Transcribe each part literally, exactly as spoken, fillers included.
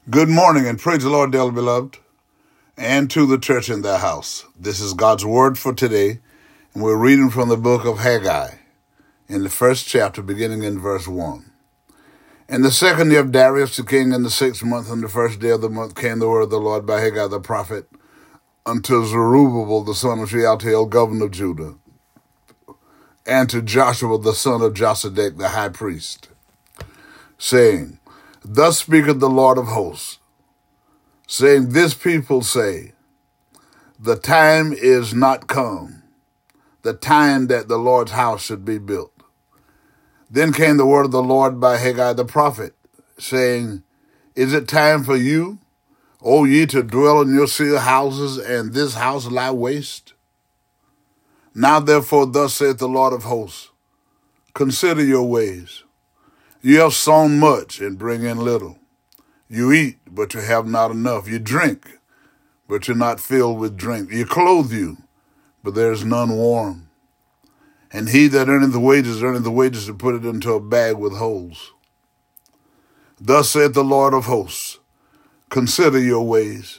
Good morning and praise the Lord, dearly beloved, and to the church in their house. This is God's word for today, and we're reading from the book of Haggai in the first chapter, beginning in verse one. In the second year of Darius the king, in the sixth month, on the first day of the month, came the word of the Lord by Haggai the prophet unto Zerubbabel the son of Shealtiel, governor of Judah, and to Joshua the son of Josedech the high priest, saying, Thus speaketh the Lord of hosts, saying, This people say, The time is not come, the time that the Lord's house should be built. Then came the word of the Lord by Haggai the prophet, saying, Is it time for you, O ye, to dwell in your sealed houses, and this house lie waste? Now therefore thus saith the Lord of hosts, Consider your ways. You have sown much and bring in little. You eat, but you have not enough. You drink, but you're not filled with drink. You clothe you, but there is none warm. And he that earneth the wages, earneth the wages to put it into a bag with holes. Thus saith the Lord of hosts, Consider your ways.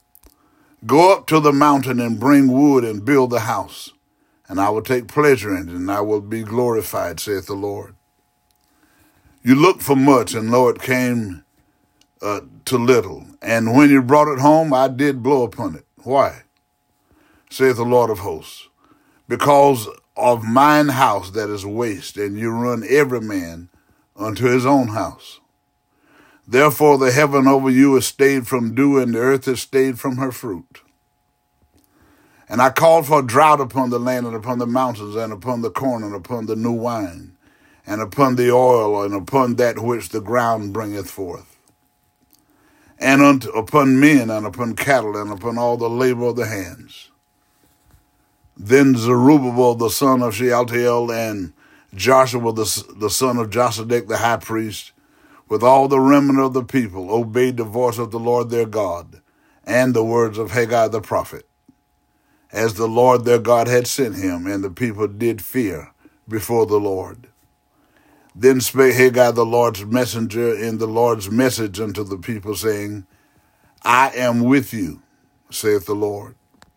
Go up to the mountain and bring wood and build the house, and I will take pleasure in it, and I will be glorified, saith the Lord. You looked for much, and lo, it came uh, to little. And when you brought it home, I did blow upon it. Why? Saith the Lord of hosts. Because of mine house that is waste, and you run every man unto his own house. Therefore the heaven over you is stayed from dew, and the earth is stayed from her fruit. And I called for a drought upon the land, and upon the mountains, and upon the corn, and upon the new wine, and upon the oil, and upon that which the ground bringeth forth, and unto, upon men, and upon cattle, and upon all the labor of the hands. Then Zerubbabel the son of Shealtiel, and Joshua the, the son of Josedech the high priest, with all the remnant of the people, obeyed the voice of the Lord their God, and the words of Haggai the prophet, as the Lord their God had sent him, and the people did fear before the Lord. Then spake Haggai the Lord's messenger in the Lord's message unto the people, saying, I am with you, saith the Lord.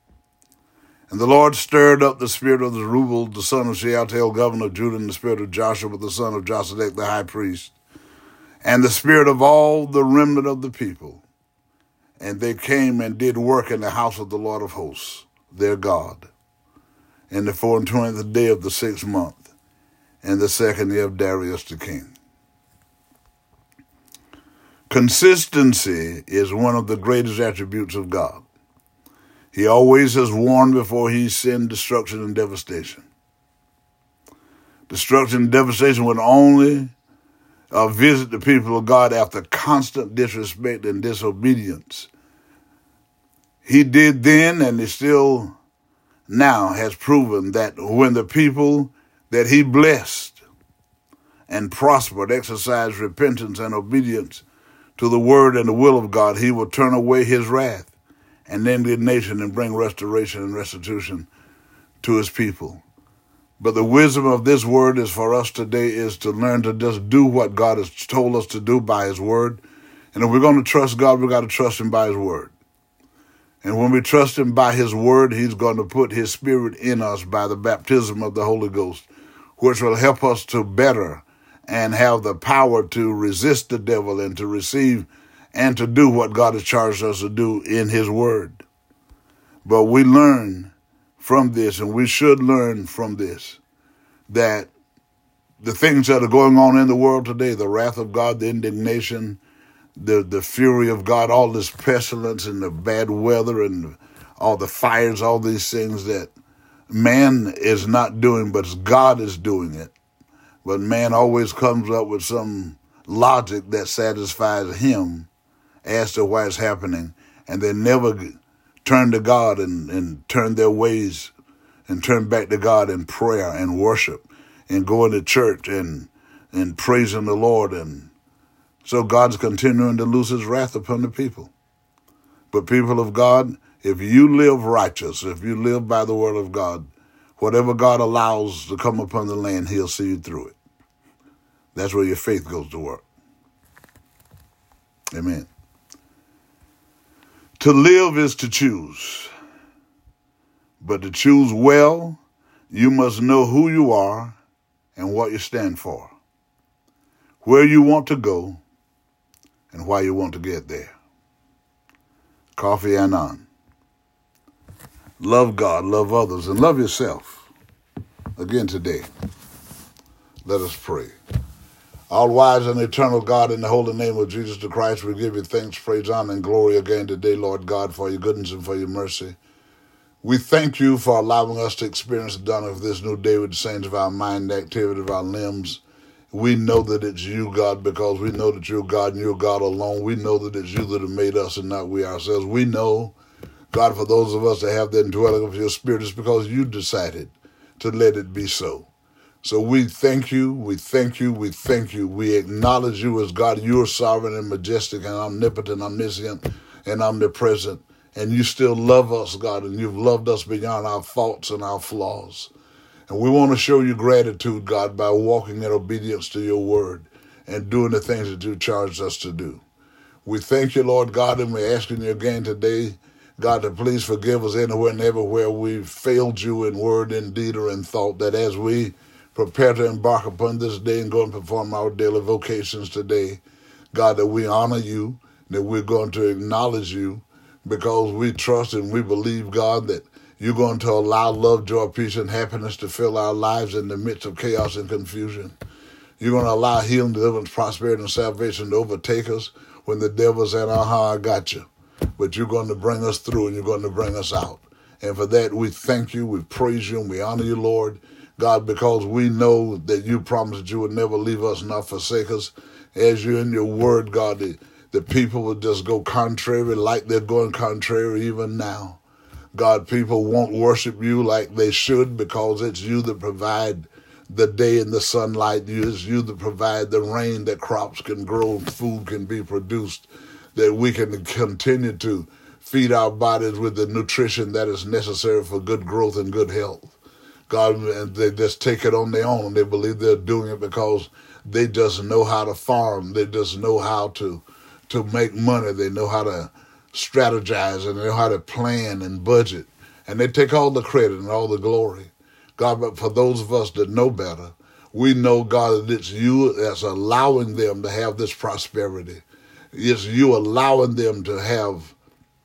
And the Lord stirred up the spirit of Zerubbabel the son of Shealtiel, governor of Judah, and the spirit of Joshua the son of Josedech the high priest, and the spirit of all the remnant of the people. And they came and did work in the house of the Lord of hosts, their God, in the four and twentieth day of the sixth month, in the second year of Darius the king. Consistency is one of the greatest attributes of God. He always has warned before he sent destruction and devastation. Destruction and devastation would only uh, visit the people of God after constant disrespect and disobedience. He did then, and he still now has proven that when the people that he blessed and prospered, exercised repentance and obedience to the word and the will of God, he will turn away his wrath and indignation and bring restoration and restitution to his people. But the wisdom of this word is for us today is to learn to just do what God has told us to do by his word. And if we're going to trust God, we've got to trust him by his word. And when we trust him by his word, he's going to put his spirit in us by the baptism of the Holy Ghost, which will help us to better and have the power to resist the devil and to receive and to do what God has charged us to do in his word. But we learn from this, and we should learn from this, that the things that are going on in the world today, the wrath of God, the indignation, the, the fury of God, all this pestilence and the bad weather and all the fires, all these things that man is not doing, but God is doing it. But man always comes up with some logic that satisfies him as to why it's happening, and they never turn to God and, and turn their ways and turn back to God in prayer and worship and going to church and, and praising the Lord. And so God's continuing to loose his wrath upon the people. But people of God, if you live righteous, if you live by the word of God, whatever God allows to come upon the land, he'll see you through it. That's where your faith goes to work. Amen. To live is to choose, but to choose well, you must know who you are and what you stand for, where you want to go, and why you want to get there. Kofi Annan. Love God, love others, and love yourself. Again today, let us pray. All wise and eternal God, in the holy name of Jesus the Christ, we give you thanks, praise, honor, and glory again today, Lord God, for your goodness and for your mercy. We thank you for allowing us to experience the dawn of this new day with the saints of our mind, the activity of our limbs. We know that it's you, God, because we know that you're God and you're God alone. We know that it's you that have made us and not we ourselves. We know, God, for those of us that have the indwelling of your Spirit, it's because you decided to let it be so. So we thank you, we thank you, we thank you. We acknowledge you as God. You are sovereign and majestic and omnipotent, omniscient, and omnipresent. And you still love us, God, and you've loved us beyond our faults and our flaws. And we want to show you gratitude, God, by walking in obedience to your word and doing the things that you charged us to do. We thank you, Lord God, and we're asking you again today, God, to please forgive us anywhere and everywhere we've failed you in word, in deed, or in thought, that as we prepare to embark upon this day and go and perform our daily vocations today, God, that we honor you, that we're going to acknowledge you, because we trust and we believe, God, that you're going to allow love, joy, peace, and happiness to fill our lives in the midst of chaos and confusion. You're going to allow healing, deliverance, prosperity, and salvation to overtake us when the devil's saying, uh-huh, I got you. But you're going to bring us through and you're going to bring us out. And for that, we thank you, we praise you, and we honor you, Lord, God, because we know that you promised that you would never leave us nor forsake us. As you're in your word, God, the, the people will just go contrary like they're going contrary even now. God, people won't worship you like they should because it's you that provide the day and the sunlight. It's you that provide the rain that crops can grow and food can be produced, that we can continue to feed our bodies with the nutrition that is necessary for good growth and good health. God, and they just take it on their own. They believe they're doing it because they just know how to farm. They just know how to, to make money. They know how to strategize and they know how to plan and budget. And they take all the credit and all the glory. God, but for those of us that know better, we know, God, that it's you that's allowing them to have this prosperity. It's you allowing them to have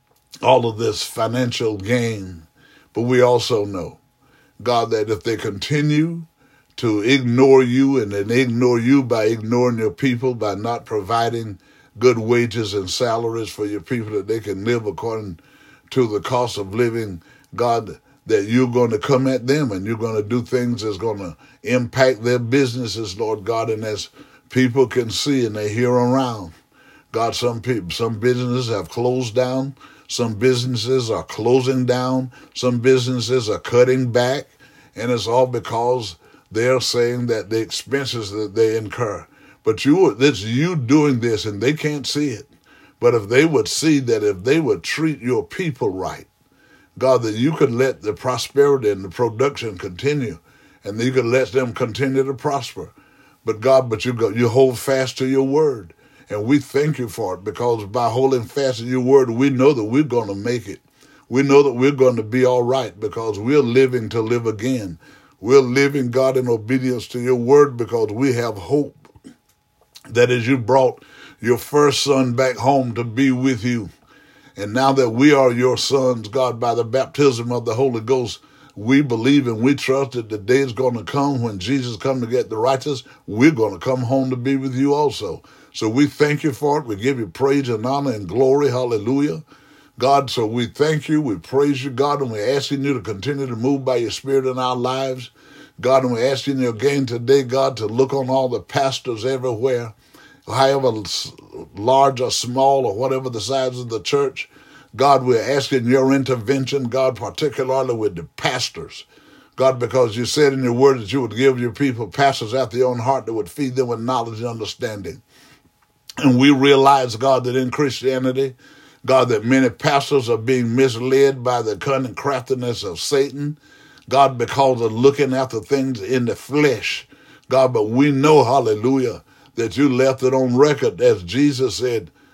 all of this financial gain. But we also know, God, that if they continue to ignore you and then ignore you by ignoring your people, by not providing good wages and salaries for your people that they can live according to the cost of living, God, that you're going to come at them and you're going to do things that's going to impact their businesses, Lord God, and as people can see and they hear around. God, some people, some businesses have closed down. Some businesses are closing down. Some businesses are cutting back. And it's all because they're saying that the expenses that they incur. But you, it's you doing this and they can't see it. But if they would see that if they would treat your people right, God, that you could let the prosperity and the production continue and you could let them continue to prosper. But God, but you go, you hold fast to your word. And we thank you for it because by holding fast to your word, we know that we're going to make it. We know that we're going to be all right because we're living to live again. We're living, God, in obedience to your word because we have hope that as you brought your first son back home to be with you, and now that we are your sons, God, by the baptism of the Holy Ghost, we believe and we trust that the day is going to come when Jesus comes to get the righteous. We're going to come home to be with you also. So we thank you for it. We give you praise and honor and glory. Hallelujah. God, so we thank you. We praise you, God, and we're asking you to continue to move by your Spirit in our lives. God, and we're asking you again today, God, to look on all the pastors everywhere, however large or small or whatever the size of the church. God, we're asking your intervention, God, particularly with the pastors. God, because you said in your word that you would give your people pastors after your own heart that would feed them with knowledge and understanding. And we realize, God, that in Christianity, God, that many pastors are being misled by the cunning craftiness of Satan, God, because of looking after things in the flesh. God, but we know, hallelujah, that you left it on record, as Jesus said,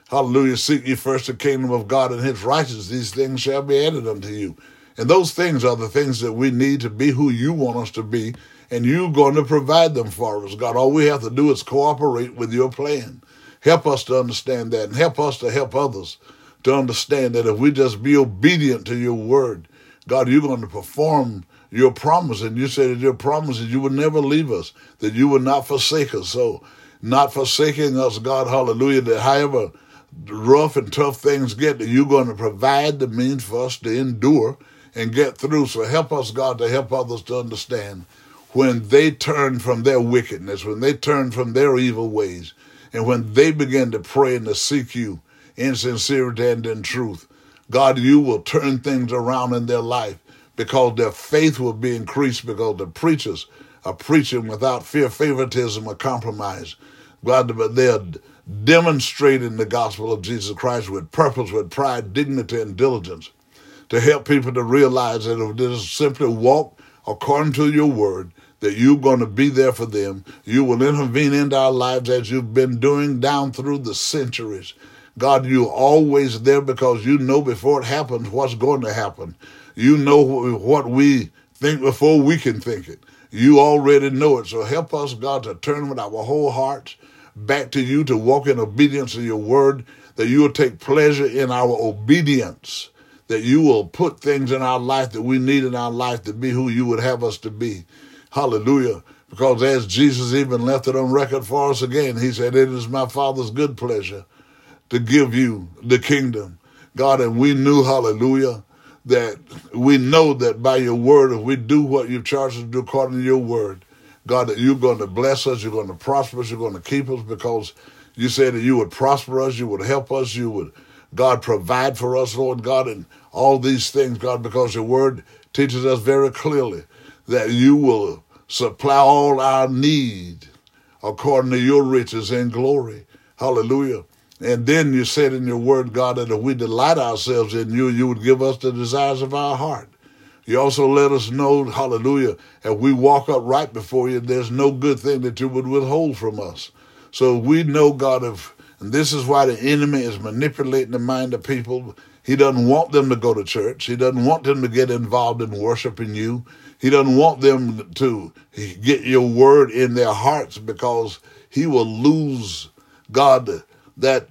Hallelujah. Seek ye first the kingdom of God and his righteousness. These things shall be added unto you. And those things are the things that we need to be who you want us to be. And you're going to provide them for us, God. All we have to do is cooperate with your plan. Help us to understand that, and help us to help others to understand that if we just be obedient to your word, God, you're going to perform your promise. And you said that your promise is you would never leave us, that you would not forsake us. So not forsaking us, God, hallelujah, that however rough and tough things get, that you're going to provide the means for us to endure and get through. So help us, God, to help others to understand when they turn from their wickedness, when they turn from their evil ways, and when they begin to pray and to seek you in sincerity and in truth, God, you will turn things around in their life because their faith will be increased, because the preachers are preaching without fear, favoritism, or compromise. God, but they're demonstrating the gospel of Jesus Christ with purpose, with pride, dignity, and diligence to help people to realize that if they just simply walk according to your word, that you're going to be there for them. You will intervene into our lives as you've been doing down through the centuries. God, you're always there because you know before it happens what's going to happen. You know what we think before we can think it. You already know it. So help us, God, to turn with our whole hearts back to you, to walk in obedience to your word, that you will take pleasure in our obedience, that you will put things in our life that we need in our life to be who you would have us to be. Hallelujah. Because as Jesus even left it on record for us again, he said, it is my Father's good pleasure to give you the kingdom. God, and we knew, hallelujah, that we know that by your word, if we do what you've charged us to do according to your word, God, that you're going to bless us, you're going to prosper us, you're going to keep us, because you said that you would prosper us, you would help us, you would, God, provide for us, Lord God, and all these things, God, because your word teaches us very clearly that you will supply all our need according to your riches and glory. Hallelujah. And then you said in your word, God, that if we delight ourselves in you, you would give us the desires of our heart. You also let us know, hallelujah, if we walk up right before you, there's no good thing that you would withhold from us. So we know, God, if, and this is why the enemy is manipulating the mind of people. He doesn't want them to go to church. He doesn't want them to get involved in worshiping you. He doesn't want them to get your word in their hearts, because he will lose, God, that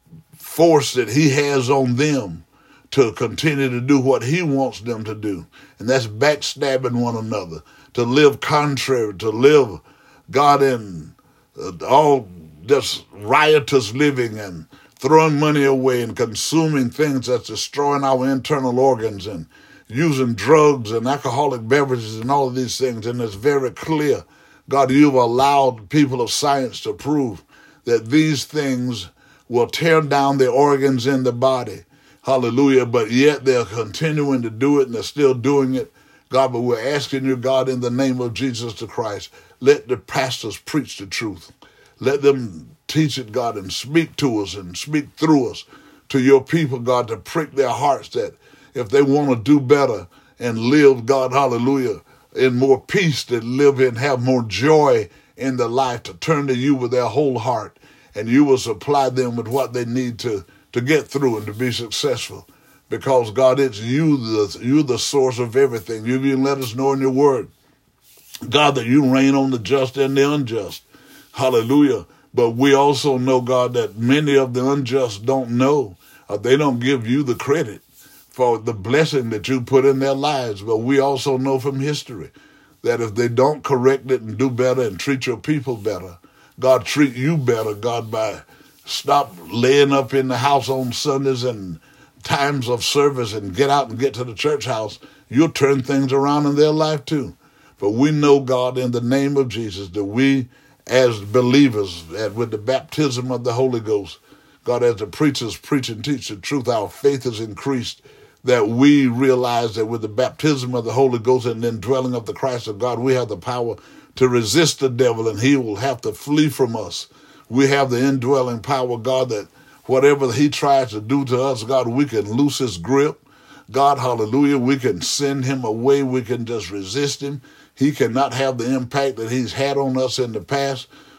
force that he has on them to continue to do what he wants them to do. And that's backstabbing one another, to live contrary, to live, God, in uh, all just riotous living and throwing money away and consuming things that's destroying our internal organs and using drugs and alcoholic beverages and all of these things. And it's very clear, God, you've allowed people of science to prove that these things will tear down the organs in the body. Hallelujah. But yet they're continuing to do it, and they're still doing it. God, but we're asking you, God, in the name of Jesus the Christ, let the pastors preach the truth. Let them teach it, God, and speak to us and speak through us to your people, God, to prick their hearts that if they want to do better and live, God, hallelujah, in more peace, to live and have more joy in their life, to turn to you with their whole heart, and you will supply them with what they need to, to get through and to be successful. Because, God, it's you, the, you the source of everything. You even let us know in your word, God, that you reign on the just and the unjust. Hallelujah. But we also know, God, that many of the unjust don't know. Uh, they don't give you the credit for the blessing that you put in their lives. But we also know from history that if they don't correct it and do better and treat your people better, God, treat you better, God, by stop laying up in the house on Sundays and times of service and get out and get to the church house, you'll turn things around in their life too. But we know, God, in the name of Jesus, that we as believers, and with the baptism of the Holy Ghost, God, as the preachers preach and teach the truth, our faith is increased, that we realize that with the baptism of the Holy Ghost and the indwelling of the Christ of God, we have the power to resist the devil, and he will have to flee from us. We have the indwelling power, God, that whatever he tries to do to us, God, we can loose his grip. God, hallelujah, we can send him away. We can just resist him. He cannot have the impact that he's had on us in the past,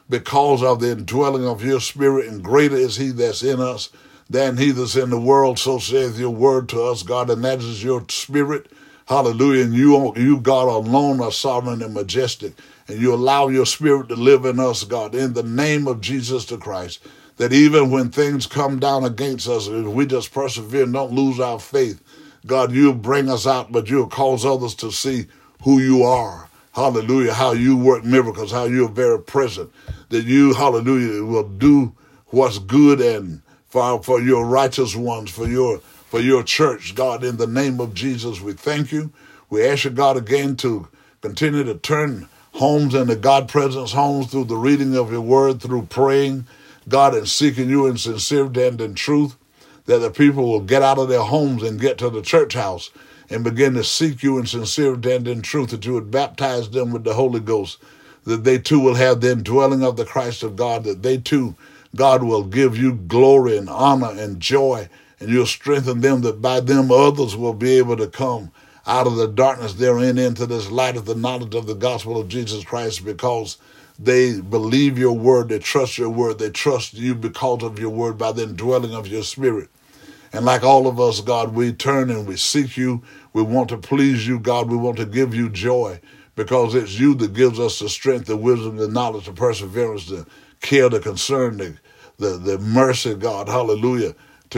because of the indwelling of your Spirit, and greater is he that's in us than he that's in the world. So saith your word to us, God, and that is your Spirit. Hallelujah. And you, you, God, alone are sovereign and majestic. And you allow your Spirit to live in us, God, in the name of Jesus the Christ, that even when things come down against us, if we just persevere and don't lose our faith, God, you'll bring us out, but you'll cause others to see who you are. Hallelujah. How you work miracles, how you're very present, that you, hallelujah, will do what's good and for, for your righteous ones, for your for your church, God, in the name of Jesus, we thank you. We ask you, God, again to continue to turn homes into God presence homes through the reading of your word, through praying, God, and seeking you in sincerity and in truth, that the people will get out of their homes and get to the church house and begin to seek you in sincerity and in truth, that you would baptize them with the Holy Ghost, that they too will have the indwelling of the Christ of God, that they too, God, will give you glory and honor and joy, and you'll strengthen them, that by them others will be able to come out of the darkness therein into this light of the knowledge of the gospel of Jesus Christ, because they believe your word, they trust your word, they trust you because of your word by the indwelling of your Spirit. And like all of us, God, we turn and we seek you. We want to please you, God. We want to give you joy, because it's you that gives us the strength, the wisdom, the knowledge, the perseverance, the care, the concern, the, the, the mercy, God, hallelujah,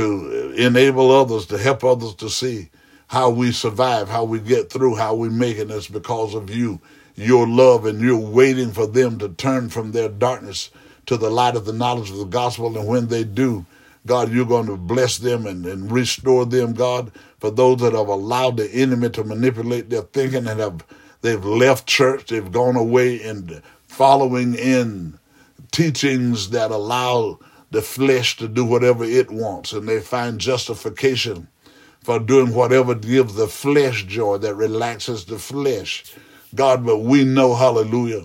to enable others, to help others to see how we survive, how we get through, how we make it. It's because of you, your love, and you're waiting for them to turn from their darkness to the light of the knowledge of the gospel. And when they do, God, you're going to bless them and, and restore them, God, for those that have allowed the enemy to manipulate their thinking and have they've left church, they've gone away and following in teachings that allow the flesh to do whatever it wants, and they find justification for doing whatever gives the flesh joy, that relaxes the flesh. God, but we know, hallelujah,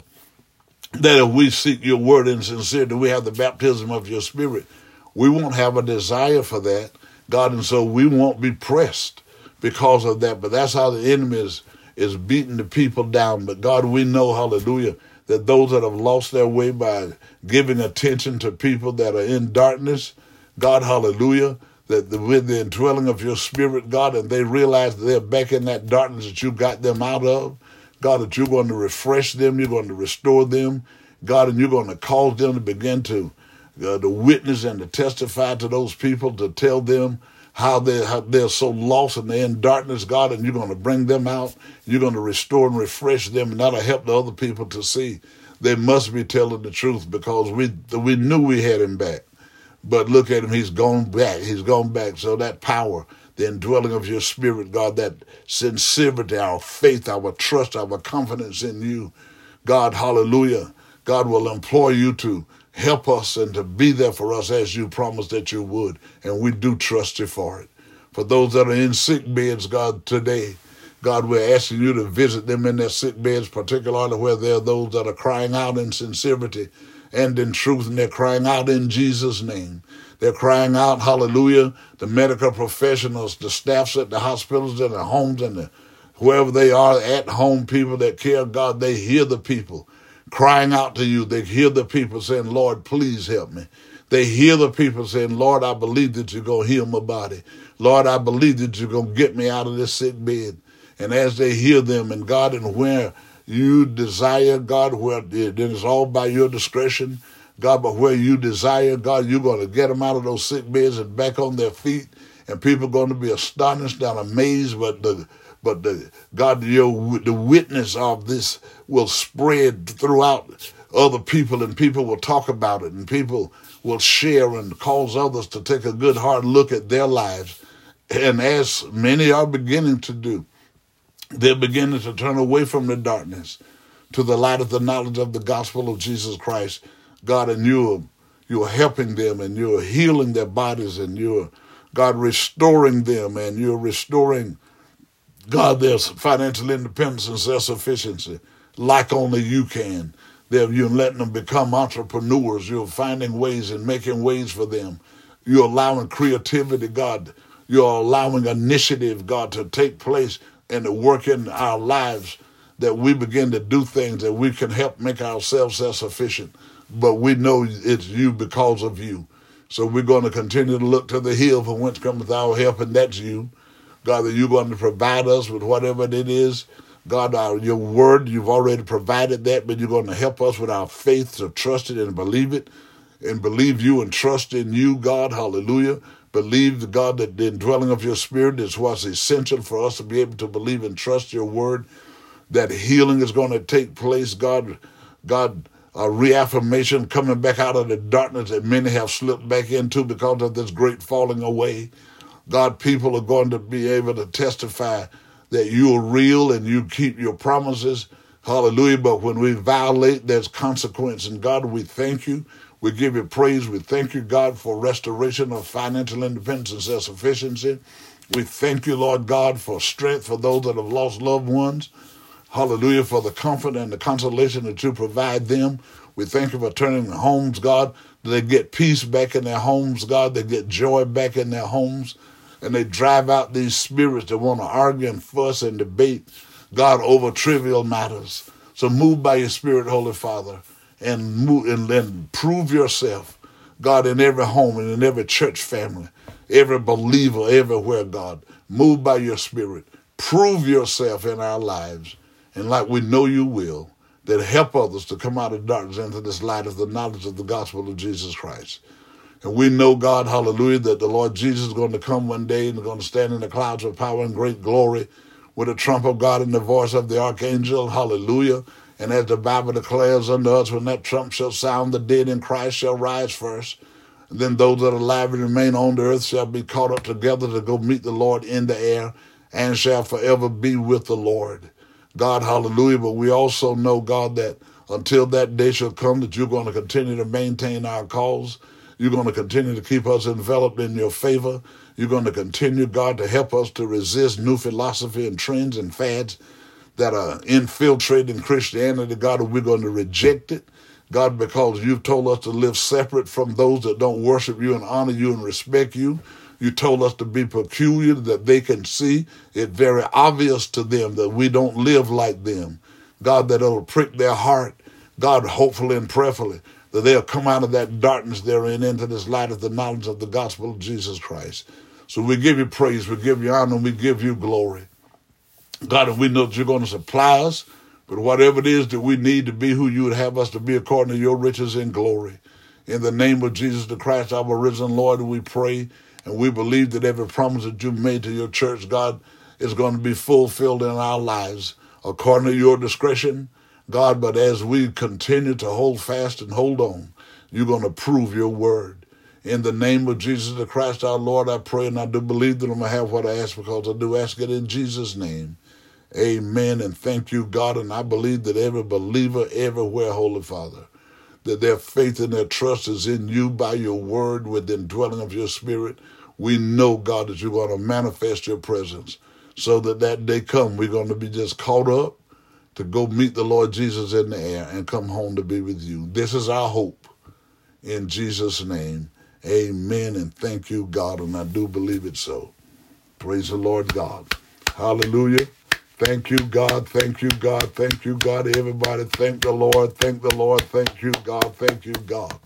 that if we seek your word in sincerity, we have the baptism of your Spirit, we won't have a desire for that, God, and so we won't be pressed because of that. But that's how the enemy is, is beating the people down. But God, we know, hallelujah, that those that have lost their way by giving attention to people that are in darkness, God, hallelujah, that the, with the indwelling of your Spirit, God, and they realize that they're back in that darkness that you got them out of, God, that you're going to refresh them, you're going to restore them, God, and you're going to cause them to begin to, uh, to witness and to testify to those people, to tell them how they're, how they're so lost and they're in darkness, God, and you're going to bring them out. You're going to restore and refresh them, and that'll help the other people to see they must be telling the truth, because we we knew we had him back. But look at him, he's gone back. He's gone back. So that power, the indwelling of your Spirit, God, that sincerity, our faith, our trust, our confidence in you, God, hallelujah, God will employ you to help us and to be there for us as you promised that you would. And we do trust you for it. For those that are in sick beds, God, today, God, we're asking you to visit them in their sick beds, particularly where there are those that are crying out in sincerity and in truth, and they're crying out in Jesus' name. They're crying out, hallelujah, the medical professionals, the staffs at the hospitals and the homes and the, wherever they are, at home people that care, God, they hear the people crying out to you. They hear the people saying, Lord, please help me. They hear the people saying, Lord, I believe that you're going to heal my body. Lord, I believe that you're going to get me out of this sick bed. And as they hear them, and God, and where you desire, God, where then it's all by your discretion, God, but where you desire, God, you're going to get them out of those sick beds and back on their feet, and people are going to be astonished and amazed, but the But the, God, your, the witness of this will spread throughout other people, and people will talk about it, and people will share and cause others to take a good hard look at their lives. And as many are beginning to do, they're beginning to turn away from the darkness to the light of the knowledge of the gospel of Jesus Christ, God, and you're, you're helping them, and you're healing their bodies, and you're, God, restoring them, and you're restoring, God, there's financial independence and self-sufficiency like only you can. They're, you're letting them become entrepreneurs. You're finding ways and making ways for them. You're allowing creativity, God. You're allowing initiative, God, to take place and to work in our lives, that we begin to do things that we can help make ourselves self-sufficient. but we know it's you because of you. So we're going to continue to look to the hill from whence cometh our help, and that's you. God, that you're going to provide us with whatever it is. God, our, your word, you've already provided that, but you're going to help us with our faith to trust it and believe it, and believe you and trust in you, God. Hallelujah. Believe, God, that the indwelling of your spirit is what's essential for us to be able to believe and trust your word, that healing is going to take place, God. God, a reaffirmation coming back out of the darkness that many have slipped back into because of this great falling away. God, people are going to be able to testify that you are real and you keep your promises. Hallelujah. But when we violate, there's consequence. And God, we thank you. We give you praise. We thank you, God, for restoration of financial independence and self-sufficiency. We thank you, Lord God, for strength for those that have lost loved ones. Hallelujah, for the comfort and the consolation that you provide them. We thank you for turning the homes, God. They get peace back in their homes, God. They get joy back in their homes. And they drive out these spirits that want to argue and fuss and debate, God, over trivial matters. So move by your Spirit, Holy Father, and move and then prove yourself, God, in every home and in every church family, every believer, everywhere, God. Move by your Spirit. Prove yourself in our lives. And like we know you will, that help others to come out of darkness into this light of the knowledge of the gospel of Jesus Christ. And we know, God, hallelujah, that the Lord Jesus is going to come one day and going to stand in the clouds with power and great glory with the trump of God and the voice of the archangel, hallelujah. And as the Bible declares unto us, when that trump shall sound, the dead in Christ shall rise first. And then those that are alive and remain on the earth shall be caught up together to go meet the Lord in the air and shall forever be with the Lord. God, hallelujah. But we also know, God, that until that day shall come, that you're going to continue to maintain our cause. You're going to continue to keep us enveloped in your favor. You're going to continue, God, to help us to resist new philosophy and trends and fads that are infiltrating Christianity, God, and we're going to reject it, God, because you've told us to live separate from those that don't worship you and honor you and respect you. You told us to be peculiar, that they can see it very obvious to them that we don't live like them. God, that it'll prick their heart, God, hopefully and prayerfully, that they'll come out of that darkness they're in into this light of the knowledge of the gospel of Jesus Christ. So we give you praise, we give you honor, and we give you glory. God, and we know that you're going to supply us, but whatever it is that we need to be who you would have us to be according to your riches in glory. In the name of Jesus the Christ, our risen Lord, we pray. And we believe that every promise that you've made to your church, God, is going to be fulfilled in our lives according to your discretion, God. But as we continue to hold fast and hold on, you're going to prove your word. In the name of Jesus the Christ, our Lord, I pray, and I do believe that I'm going to have what I ask, because I do ask it in Jesus' name. Amen. And thank you, God. And I believe that every believer everywhere, Holy Father, that their faith and their trust is in you by your word with the indwelling of your spirit. We know, God, that you're going to manifest your presence so that that day come, we're going to be just caught up to go meet the Lord Jesus in the air and come home to be with you. This is our hope. In Jesus' name, amen. And thank you, God. And I do believe it so. Praise the Lord God. Hallelujah. Thank you, God. Thank you, God. Thank you, God. Everybody, thank the Lord. Thank the Lord. Thank you, God. Thank you, God.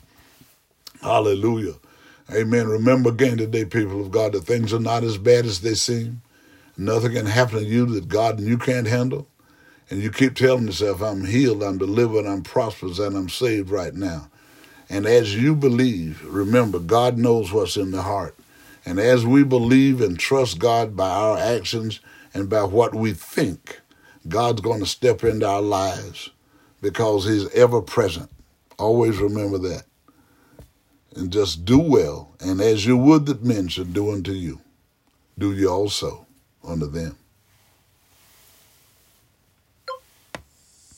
Hallelujah. Amen. Remember again today, people of God, that things are not as bad as they seem. Nothing can happen to you that God and you can't handle. And you keep telling yourself, I'm healed, I'm delivered, I'm prosperous, and I'm saved right now. And as you believe, remember, God knows what's in the heart. And as we believe and trust God by our actions and by what we think, God's going to step into our lives because he's ever present. Always remember that. And just do well. And as you would that men should do unto you, do ye also unto them.